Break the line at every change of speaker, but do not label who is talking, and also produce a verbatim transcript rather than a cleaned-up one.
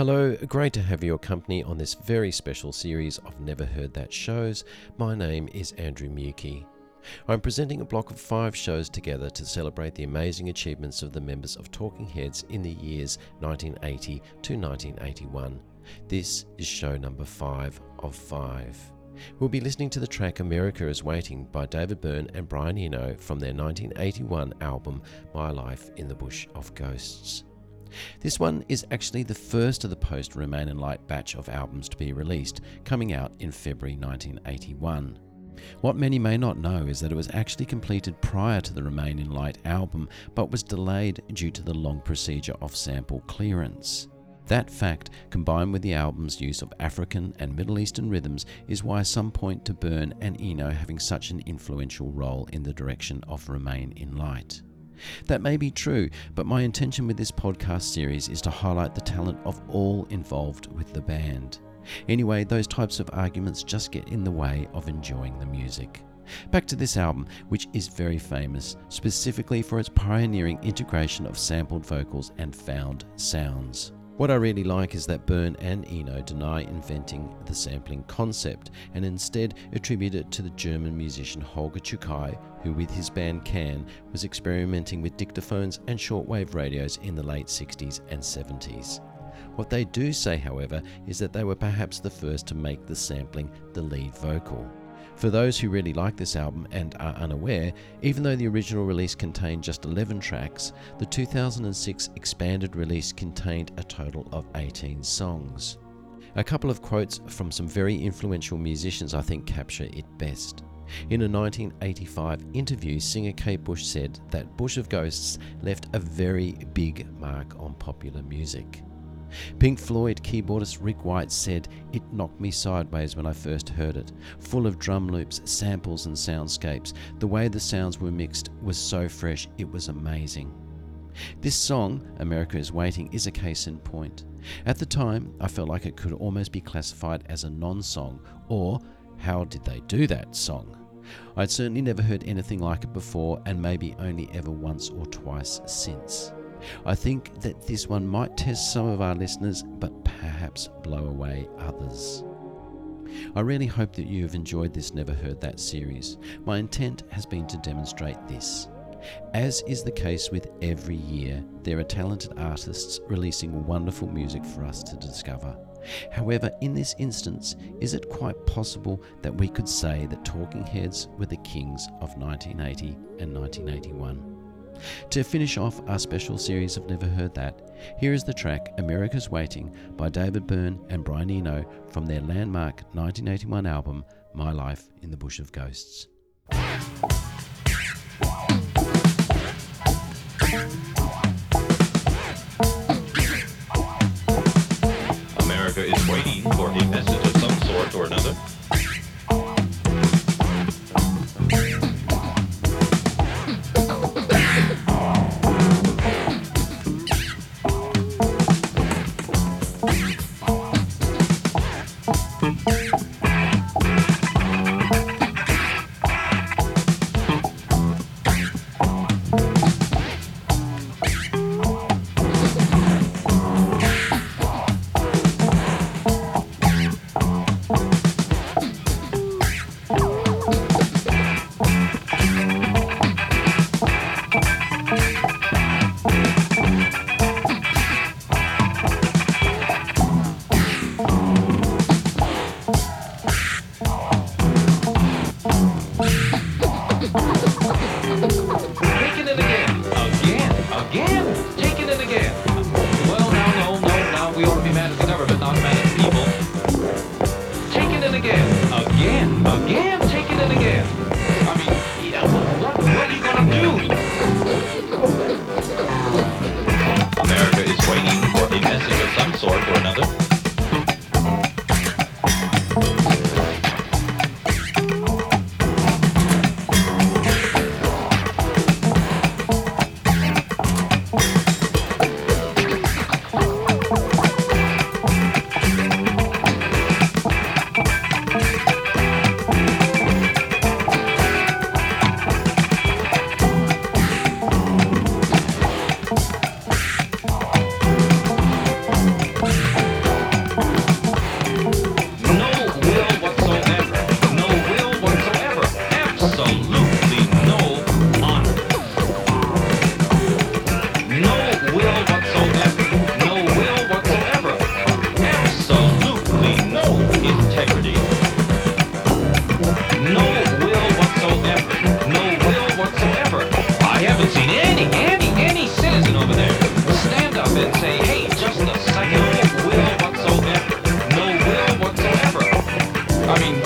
Hello, great to have your company on this very special series of Never Heard That shows. My name is Andrew Mukey. I'm presenting a block of five shows together to celebrate the amazing achievements of the members of Talking Heads in the years nineteen eighty to nineteen eighty-one. This is show number five of five. We'll be listening to the track America is Waiting by David Byrne and Brian Eno from their nineteen eighty-one album My Life in the Bush of Ghosts. This one is actually the first of the post-Remain in Light batch of albums to be released, coming out in February nineteen eighty-one. What many may not know is that it was actually completed prior to the Remain in Light album, but was delayed due to the long procedure of sample clearance. That fact, combined with the album's use of African and Middle Eastern rhythms, is why some point to Byrne and Eno having such an influential role in the direction of Remain in Light. That may be true, but my intention with this podcast series is to highlight the talent of all involved with the band. Anyway, those types of arguments just get in the way of enjoying the music. Back to this album, which is very famous, specifically for its pioneering integration of sampled vocals and found sounds. What I really like is that Byrne and Eno deny inventing the sampling concept and instead attribute it to the German musician Holger Czukay, who with his band Can was experimenting with dictaphones and shortwave radios in the late sixties and seventies. What they do say, however, is that they were perhaps the first to make the sampling the lead vocal. For those who really like this album and are unaware, even though the original release contained just eleven tracks, the two thousand six expanded release contained a total of eighteen songs. A couple of quotes from some very influential musicians I think capture it best. In a nineteen eighty-five interview, singer Kate Bush said that Bush of Ghosts left a very big mark on popular music. Pink Floyd keyboardist Rick White said, "It knocked me sideways when I first heard it. Full of drum loops, samples and soundscapes. The way the sounds were mixed was so fresh, it was amazing." This song, America is Waiting, is a case in point. At the time, I felt like it could almost be classified as a non-song, or how did they do that song? I'd certainly never heard anything like it before, and maybe only ever once or twice since. I think that this one might test some of our listeners, but perhaps blow away others. I really hope that you have enjoyed this Never Heard That series. My intent has been to demonstrate this. As is the case with every year, there are talented artists releasing wonderful music for us to discover. However, in this instance, is it quite possible that we could say that Talking Heads were the kings of nineteen eighty and nineteen eighty-one? To finish off our special series of Never Heard That, here is the track America's Waiting by David Byrne and Brian Eno from their landmark nineteen eighty-one album My Life in the Bush of Ghosts.
America is waiting for a message of some sort or another. I mean,